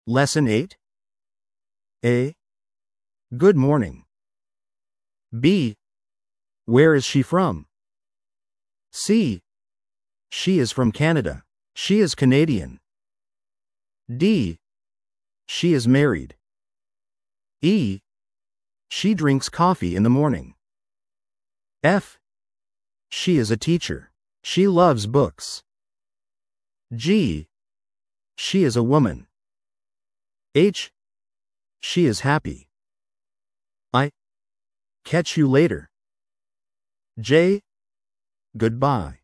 Lesson 8. A. Good morning. B. Where is she from? C. She is from Canada. She is Canadian. D. She is married. E. She drinks coffee in the morning. F. She is a teacher. She loves books. G. She is a woman. H. She is happy. I. Catch you later. J. Goodbye.